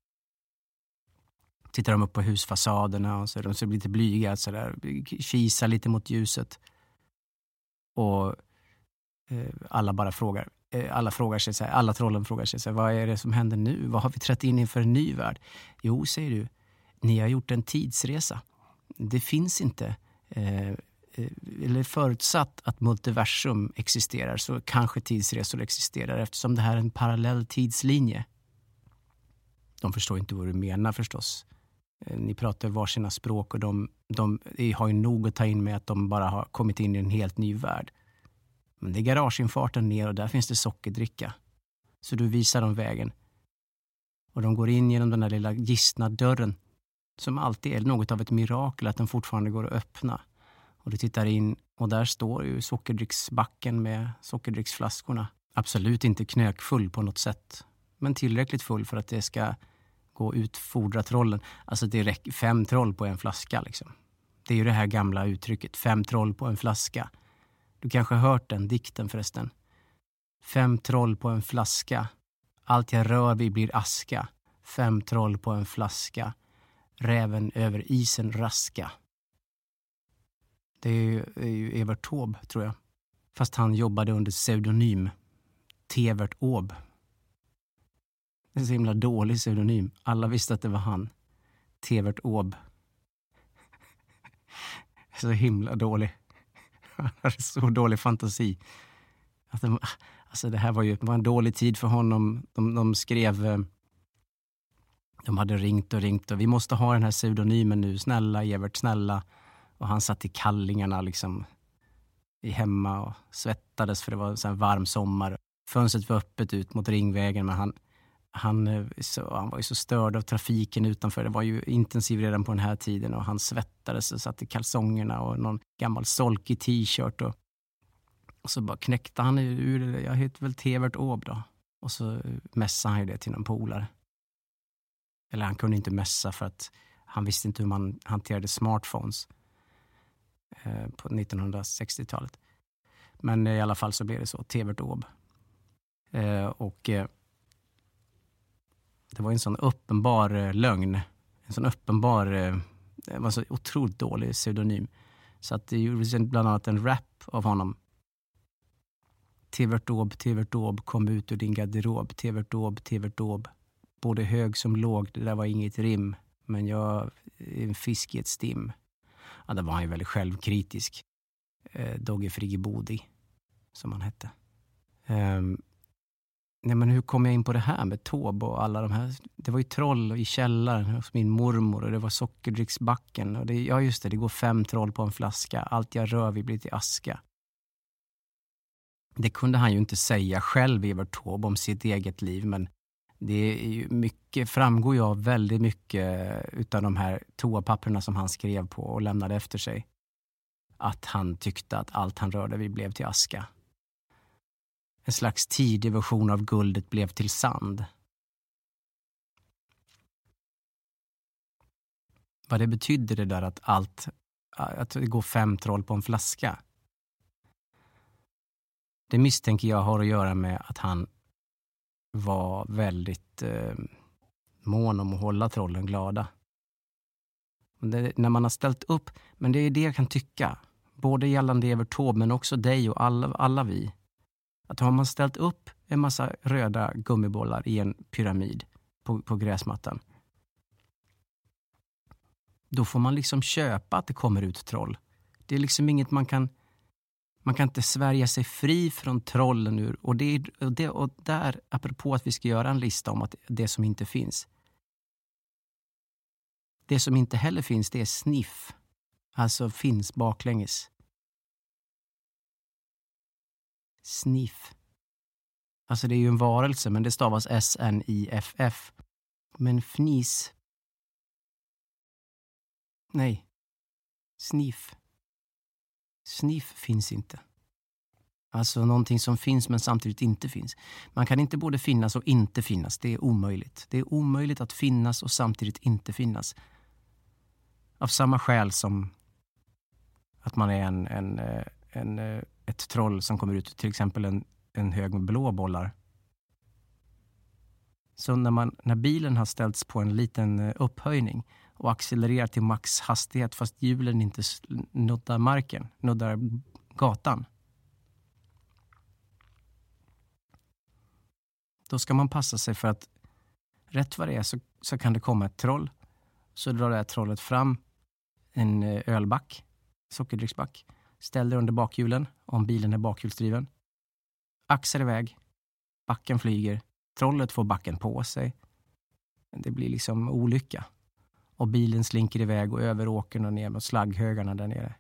de upp på husfasaderna. Och så de ser lite blyga. Så där, kisar lite mot ljuset. Och alla bara frågar. Alla trollen frågar sig så här, vad är det som händer nu? Vad har vi trätt in inför en ny värld? Jo, säger du, ni har gjort en tidsresa. Det finns inte, eller förutsatt att multiversum existerar, så kanske tidsresor existerar, eftersom det här är en parallell tidslinje. De förstår inte vad du menar förstås. Ni pratar varsina språk och de har ju nog att ta in med att de bara har kommit in i en helt ny värld. Men det är garageinfarten ner och där finns det sockerdricka. Så du visar dem vägen. Och de går in genom den där lilla gistna dörren. Som alltid är något av ett mirakel att den fortfarande går att öppna. Och du tittar in och där står ju sockerdricksbacken med sockerdricksflaskorna. Absolut inte knökfull på något sätt. Men tillräckligt full för att det ska gå utfordra trollen. Alltså det räcker 5 troll på en flaska liksom. Det är ju det här gamla uttrycket. 5 troll på en flaska. Du kanske har hört den dikten förresten. 5 troll på en flaska. Allt jag rör vid blir aska. 5 troll på en flaska. Räven över isen raska. Det är ju Evert Taube, tror jag. Fast han jobbade under pseudonym. Tevert Åb. Det är en så himla dålig pseudonym. Alla visste att det var han. Tevert Åb. Så himla dålig. Han hade så dålig fantasi. Alltså det här var en dålig tid för honom. De skrev... De hade ringt och vi måste ha den här pseudonymen nu. Snälla Evert, snälla. Och han satt i kallingarna liksom i hemma och svettades för det var en sån här varm sommar. Fönstret var öppet ut mot Ringvägen, men han var ju så störd av trafiken utanför. Det var ju intensiv redan på den här tiden och han svettades och satt i kalsongerna och någon gammal solkig t-shirt och så bara knäckte han ur det. Jag heter väl Tevert Åb då. Och så mässade han ju det till någon polare. Eller han kunde inte mässa för att han visste inte hur man hanterade smartphones på 1960-talet. Men i alla fall så blev det så. Tevert Åb. Och det var en sån uppenbar lögn. En sån uppenbar... det var så otroligt dålig pseudonym. Så att det gjordes bland annat en rap av honom. Tevert Åb, kom ut ur din garderob. Tevert Åb. Både hög som låg, det där var inget rim. Men jag är en fisk i ett stim. Ja, det var han ju väldigt självkritisk. Dogge Friggebodi, som han hette. Nej, men hur kom jag in på det här med Taube och alla de här? Det var ju troll i källaren hos min mormor och det var sockerdricksbacken. Och ja just det, det går 5 troll på en flaska. Allt jag rör vid blir till aska. Det kunde han ju inte säga själv, Evert Taube, om sitt eget liv. Men det är ju mycket, framgår ju av väldigt mycket utav de här toapapperna som han skrev på och lämnade efter sig. Att han tyckte att allt han rörde vid blev till aska. En slags tidig version av guldet blev till sand. Vad det betydde det där att det går 5 troll på en flaska. Det misstänker jag har att göra med att han var väldigt mån om att hålla trollen glada. När man har ställt upp, men det är det jag kan tycka. Både gällande Evert Taube men också dig och alla vi. Att har man ställt upp en massa röda gummibollar i en pyramid på gräsmattan. Då får man liksom köpa att det kommer ut troll. Det är liksom inget man kan inte svärja sig fri från trollen ur. Och där, apropå att vi ska göra en lista om att det som inte finns. Det som inte heller finns, det är sniff. Alltså finns baklänges. Sniff. Alltså det är ju en varelse, men det stavas S-N-I-F-F. Men fnis. Nej. Sniff finns inte. Alltså någonting som finns men samtidigt inte finns. Man kan inte både finnas och inte finnas. Det är omöjligt. Det är omöjligt att finnas och samtidigt inte finnas. Av samma skäl som att man är ett troll som kommer ut, till exempel en hög med blå bollar. Så när bilen har ställts på en liten upphöjning och accelererar till maxhastighet fast hjulen inte nuddar gatan. Då ska man passa sig för att rätt vad det är så kan det komma ett troll. Så drar det här trollet fram en ölback, sockerdricksback. Ställer under bakhjulen om bilen är bakhjulsdriven. Axar iväg. Backen flyger. Trollet får backen på sig. Det blir liksom olycka. Och bilen slinker iväg och över åkern och ner mot slagghögarna där nere.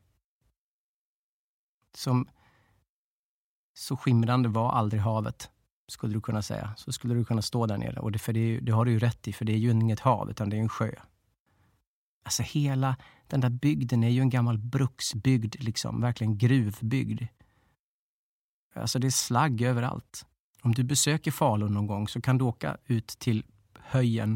Så skimrande var aldrig havet, skulle du kunna säga. Så skulle du kunna stå där nere. Och det har du ju rätt i, för det är ju inget hav utan det är en sjö. Alltså hela den där bygden är ju en gammal bruksbygd, liksom. Verkligen gruvbygd. Alltså det är slagg överallt. Om du besöker Falun någon gång så kan du åka ut till höjen.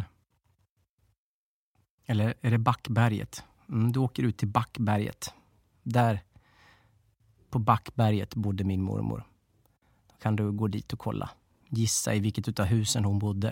Eller är det Backberget? Du åker ut till Backberget. Där på Backberget bodde min mormor. Då kan du gå dit och kolla. Gissa i vilket utav husen hon bodde.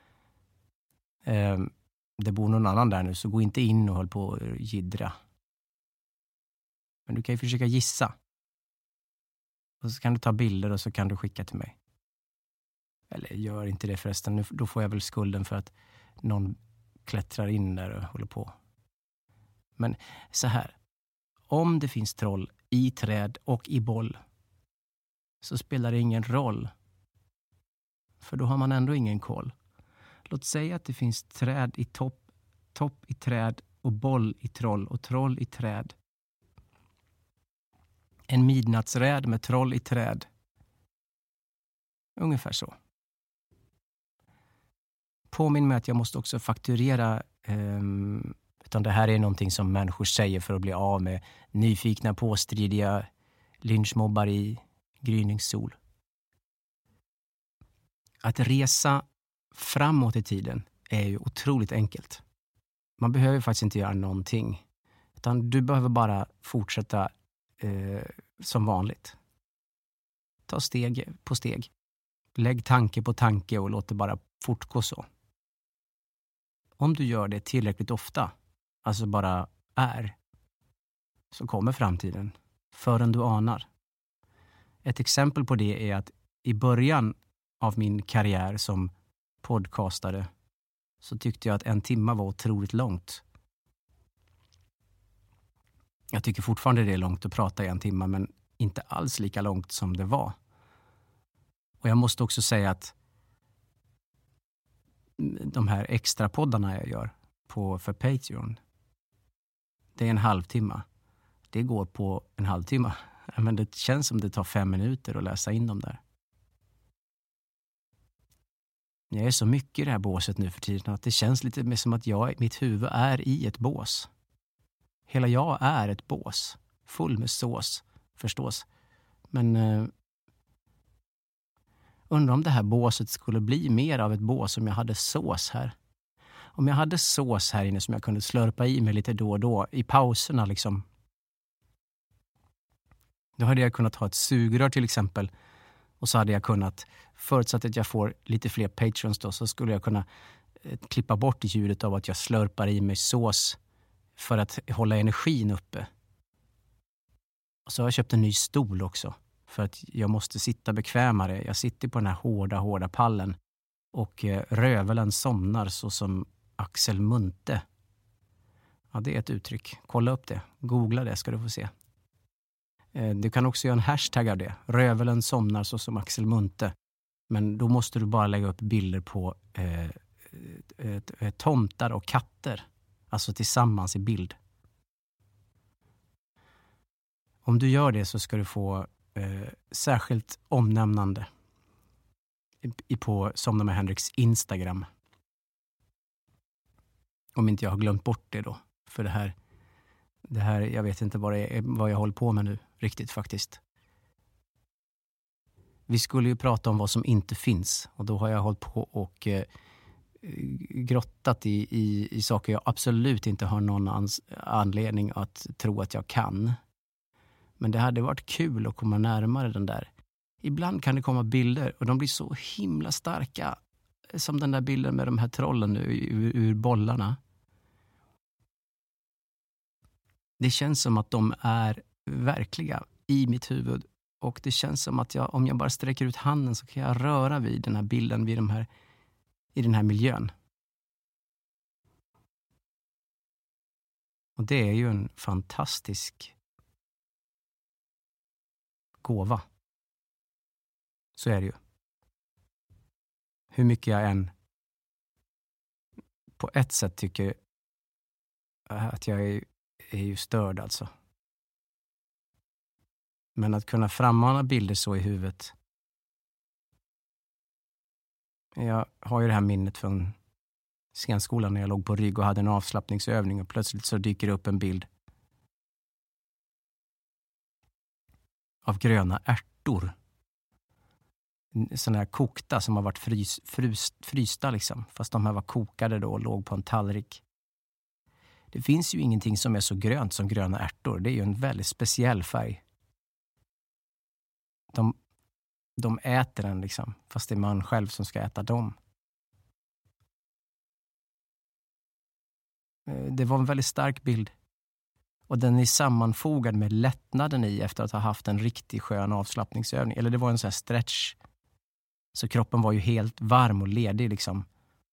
Det bor någon annan där nu, så gå inte in och håll på och jiddra. Men du kan ju försöka gissa. Och så kan du ta bilder och så kan du skicka till mig. Eller gör inte det förresten. Då får jag väl skulden för att någon klättrar in där och håller på. Men så här. Om det finns troll i träd och i boll så spelar det ingen roll. För då har man ändå ingen koll. Låt säga att det finns träd i topp i träd och boll i troll och troll i träd. En midnattsräd med troll i träd. Ungefär så. Påminn mig att jag måste också fakturera, utan det här är någonting som människor säger för att bli av med nyfikna, påstridiga lynchmobbar i gryningssol. Att resa framåt i tiden är ju otroligt enkelt. Man behöver faktiskt inte göra någonting. Utan du behöver bara fortsätta som vanligt. Ta steg på steg. Lägg tanke på tanke och låt det bara fortgå så. Om du gör det tillräckligt ofta, alltså bara så kommer framtiden förrän du anar. Ett exempel på det är att i början av min karriär som podcastare så tyckte jag att 1 timme var otroligt långt. Jag tycker fortfarande det är långt att prata i 1 timme, men inte alls lika långt som det var. Och jag måste också säga att de här extra poddarna jag gör för Patreon, det är 1/2 timme. Det går på 1/2 timme. Men det känns som det tar 5 minuter att läsa in dem där. Jag är så mycket i det här båset nu för tiden att det känns lite mer som att mitt huvud är i ett bås. Hela jag är ett bås. Full med sås, förstås. Men undrar om det här båset skulle bli mer av ett bås om jag hade sås här. Om jag hade sås här inne som jag kunde slurpa i mig lite då och då i pauserna liksom. Då hade jag kunnat ha ett sugrör till exempel. Och så hade jag kunnat, förutsatt att jag får lite fler patrons då, så skulle jag kunna klippa bort ljudet av att jag slurpar i mig sås för att hålla energin uppe. Och så har jag köpt en ny stol också. För att jag måste sitta bekvämare. Jag sitter på den här hårda pallen. Och rövelen somnar så som Axel Munthe. Ja, det är ett uttryck. Kolla upp det. Googla det ska du få se. Du kan också göra en hashtag av det. Rövelen somnar så som Axel Munthe. Men då måste du bara lägga upp bilder på tomtar och katter. Alltså tillsammans i bild. Om du gör det så ska du få särskilt omnämnande på Somna med Henriks Instagram. Om inte jag har glömt bort det då. För det här Det här, jag vet inte vad jag håller på med nu riktigt faktiskt. Vi skulle ju prata om vad som inte finns. Och då har jag hållit på och grottat i saker jag absolut inte har någon anledning att tro att jag kan. Men det hade varit kul att komma närmare den där. Ibland kan det komma bilder och de blir så himla starka. Som den där bilden med de här trollen nu ur bollarna. Det känns som att de är verkliga i mitt huvud. Och det känns som att om jag bara sträcker ut handen så kan jag röra vid den här bilden i den här miljön. Och det är ju en fantastisk gåva. Så är det ju. Hur mycket jag än på ett sätt tycker att jag är ju störd alltså. Men att kunna frammana bilder så i huvudet. Jag har ju det här minnet från scenskolan när jag låg på rygg och hade en avslappningsövning och plötsligt så dyker det upp en bild av gröna ärtor. Sådana här kokta som har varit frysta liksom. Fast de här var kokade då och låg på en tallrik. Det finns ju ingenting som är så grönt som gröna ärtor. Det är ju en väldigt speciell färg. De äter den liksom. Fast det är man själv som ska äta dem. Det var en väldigt stark bild. Och den är sammanfogad med lättnaden i efter att ha haft en riktigt skön avslappningsövning. Eller det var en sån här stretch. Så kroppen var ju helt varm och ledig liksom.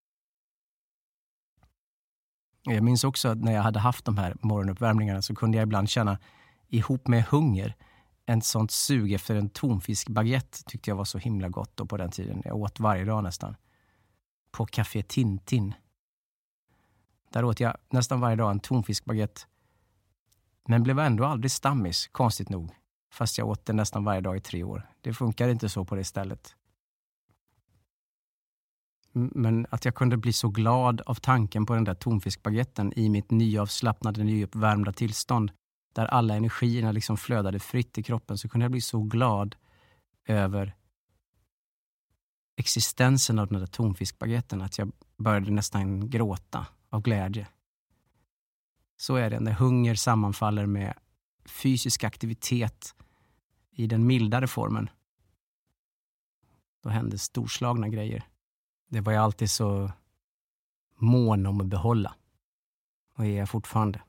Jag minns också att när jag hade haft de här morgonuppvärmningarna så kunde jag ibland känna ihop med hunger en sånt sug efter en tonfiskbaguette tyckte jag var så himla gott då på den tiden. Jag åt varje dag nästan. På Café Tintin. Där åt jag nästan varje dag en tonfiskbaguette. Men blev ändå aldrig stammis, konstigt nog. Fast jag åt det nästan varje dag i 3 år. Det funkar inte så på det stället. Men att jag kunde bli så glad av tanken på den där tonfiskbaguetten i mitt nyavslappnade, nyuppvärmda tillstånd där alla energierna liksom flödade fritt i kroppen, så kunde jag bli så glad över existensen av den där tonfiskbaguetten att jag började nästan gråta av glädje. Så är det när hunger sammanfaller med fysisk aktivitet i den mildare formen. Då hände storslagna grejer. Det var jag alltid så mån om att behålla. Och är jag fortfarande.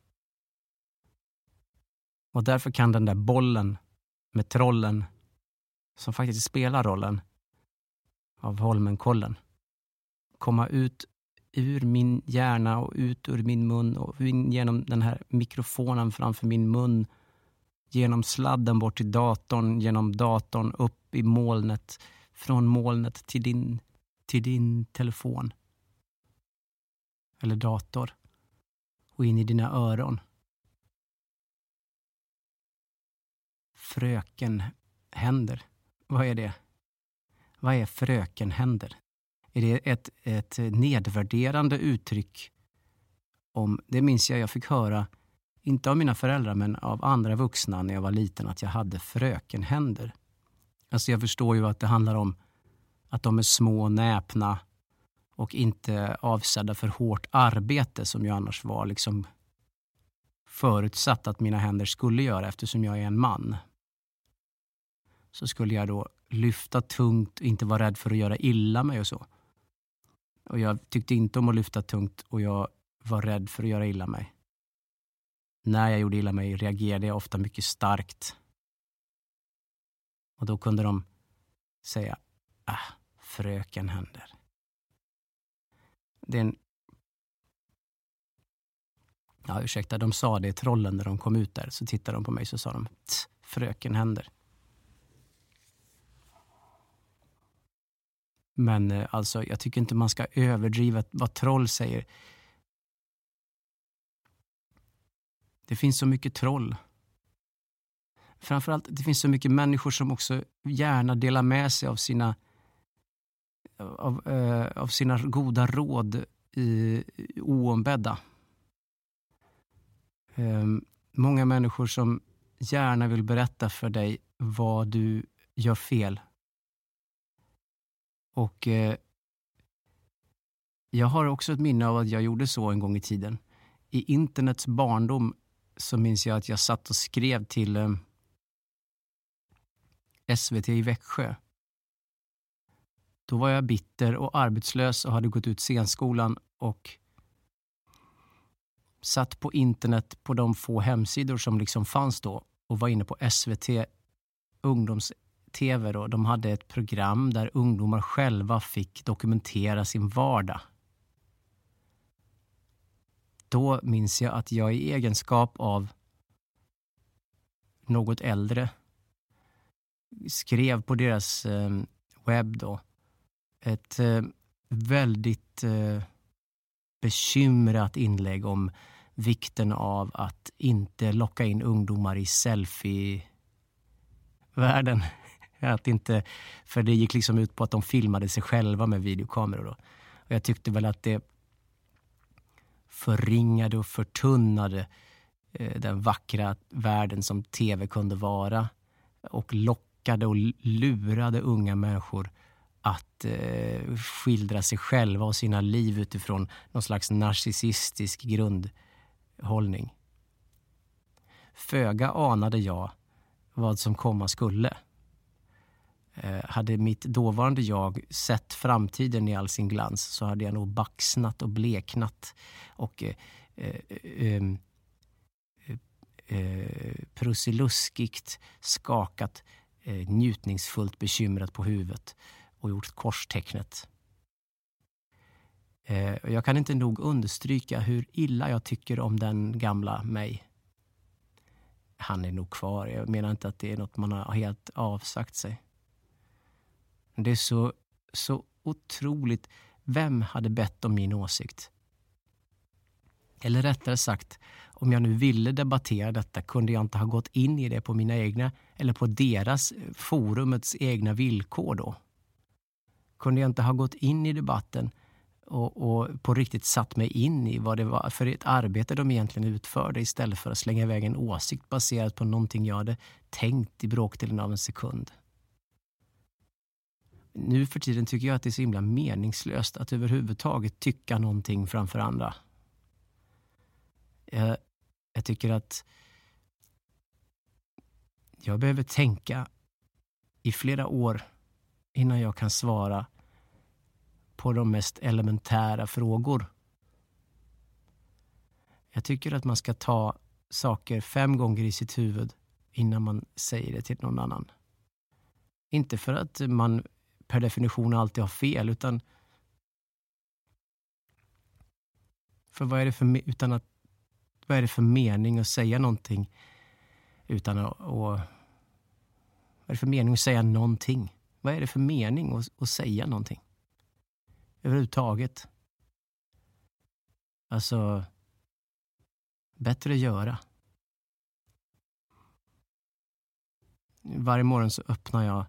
Och därför kan den där bollen med trollen som faktiskt spelar rollen av Holmenkollen komma ut ur min hjärna och ut ur min mun och genom den här mikrofonen framför min mun, genom sladden bort till datorn, genom datorn upp i molnet, från molnet till din telefon eller dator och in i dina öron. Frökenhänder. Vad är det? Vad är frökenhänder? Är det ett nedvärderande uttryck om, det minns jag fick höra, inte av mina föräldrar men av andra vuxna när jag var liten, att jag hade frökenhänder. Alltså jag förstår ju att det handlar om att de är små, näpna och inte avsedda för hårt arbete som jag annars var liksom förutsatt att mina händer skulle göra eftersom jag är en man. Så skulle jag då lyfta tungt och inte vara rädd för att göra illa mig och så. Och jag tyckte inte om att lyfta tungt och jag var rädd för att göra illa mig. När jag gjorde illa mig reagerade jag ofta mycket starkt. Och då kunde de säga, frökenhänder. Det är en... Ja, ursäkta, de sa det i trollen när de kom ut där. Så tittade de på mig så sa de, frökenhänder. Men alltså, jag tycker inte man ska överdriva vad troll säger. Det finns så mycket troll. Framförallt, det finns så mycket människor som också gärna delar med sig av sina goda råd i oombedda. många människor som gärna vill berätta för dig vad du gör fel. Och jag har också ett minne av att jag gjorde så en gång i tiden. I internets barndom så minns jag att jag satt och skrev till SVT i Växjö. Då var jag bitter och arbetslös och hade gått ut scenskolan och satt på internet på de få hemsidor som liksom fanns då och var inne på SVT ungdoms-TV då. De hade ett program där ungdomar själva fick dokumentera sin vardag. Då minns jag att jag i egenskap av något äldre skrev på deras webb då ett väldigt bekymrat inlägg om vikten av att inte locka in ungdomar i selfie-världen. Att inte, för det gick liksom ut på att de filmade sig själva med videokameror då. Och jag tyckte väl att det förringade och förtunnade den vackra världen som tv kunde vara och lockade och lurade unga människor att skildra sig själva och sina liv utifrån någon slags narcissistisk grundhållning. Föga anade jag vad som komma skulle. Hade mitt dåvarande jag sett framtiden i all sin glans så hade jag nog baxnat och bleknat och prusiluskigt skakat njutningsfullt bekymrat på huvudet och gjort korstecknet. Jag kan inte nog understryka hur illa jag tycker om den gamla mig. Han är nog kvar. Jag menar inte att det är något man har helt avsagt sig. Det är så otroligt. Vem hade bett om min åsikt? Eller rättare sagt, om jag nu ville debattera detta kunde jag inte ha gått in i det på mina egna eller på deras forumets egna villkor då. Kunde jag inte ha gått in i debatten och på riktigt satt mig in i vad det var för ett arbete de egentligen utförde istället för att slänga iväg en åsikt baserat på någonting jag hade tänkt i bråkdelen av en sekund. Nu för tiden tycker jag att det är så himla meningslöst att överhuvudtaget tycka någonting framför andra. Jag tycker att jag behöver tänka i flera år innan jag kan svara på de mest elementära frågor. Jag tycker att man ska ta saker 5 gånger i sitt huvud innan man säger det till någon annan. Inte för att man per definition alltid har fel, utan för vad är det för mening att säga någonting utan att vad är det för mening att säga någonting? Vad är det för mening att säga någonting? Överhuvudtaget. Alltså, bättre göra. Varje morgon så öppnar jag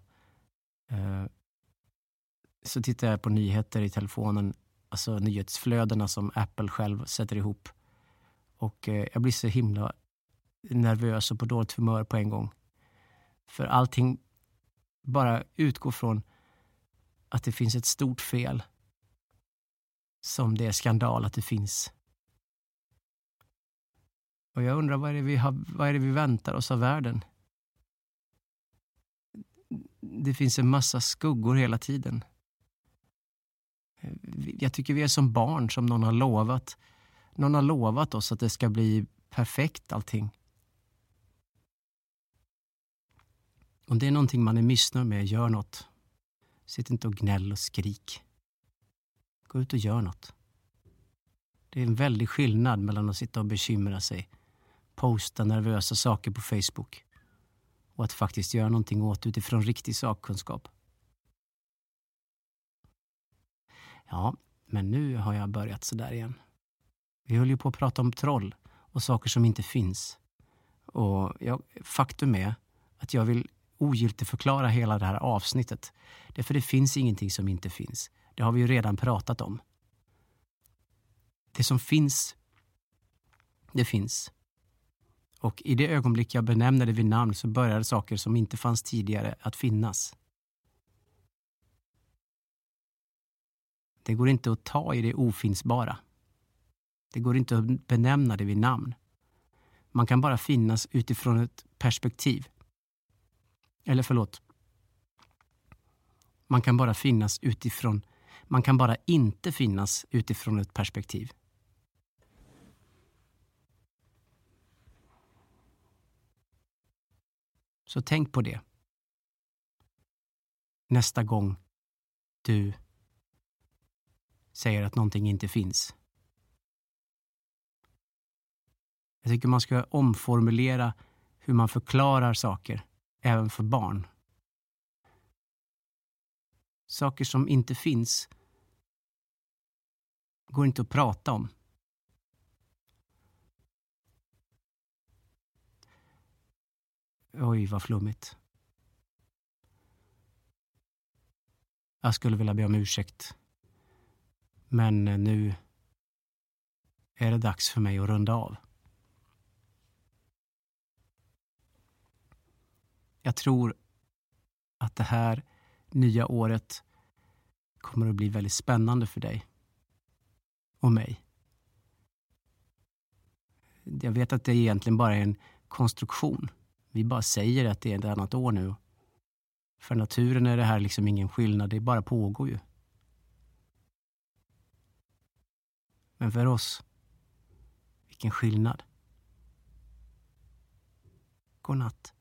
så tittar jag på nyheter i telefonen, alltså nyhetsflödena som Apple själv sätter ihop. Och jag blir så himla nervös och på dåligt humör på en gång. För allting bara utgår från att det finns ett stort fel. Som det är skandal att det finns. Och jag undrar vad är det vi väntar oss av världen? Det finns en massa skuggor hela tiden. Jag tycker vi är som barn som någon har lovat. Någon har lovat oss att det ska bli perfekt allting. Om det är någonting man är missnöjd med, gör något. Sitt inte och gnäll och skrik. Gå ut och gör något. Det är en väldig skillnad mellan att sitta och bekymra sig, posta nervösa saker på Facebook och att faktiskt göra någonting åt utifrån riktig sakkunskap. Ja, men nu har jag börjat så där igen. Vi höll ju på att prata om troll och saker som inte finns. Och faktum är att jag vill ogiltigförklara hela det här avsnittet. Därför det finns ingenting som inte finns. Det har vi ju redan pratat om. Det som finns, det finns. Och i det ögonblick jag benämner det vid namn så började saker som inte fanns tidigare att finnas. Det går inte att ta i det ofinnsbara. Det går inte att benämna det vid namn. Man kan bara finnas utifrån ett perspektiv. Eller förlåt. Man kan bara inte finnas utifrån ett perspektiv. Så tänk på det. Nästa gång du säger att någonting inte finns. Jag tycker man ska omformulera hur man förklarar saker, även för barn. Saker som inte finns går inte att prata om. Oj, vad flummigt. Jag skulle vilja be om ursäkt. Men nu är det dags för mig att runda av. Jag tror att det här nya året kommer att bli väldigt spännande för dig och mig. Jag vet att det egentligen bara är en konstruktion. Vi bara säger att det är ett annat år nu. För naturen är det här liksom ingen skillnad, det bara pågår ju. Men för oss, vilken skillnad. God natt.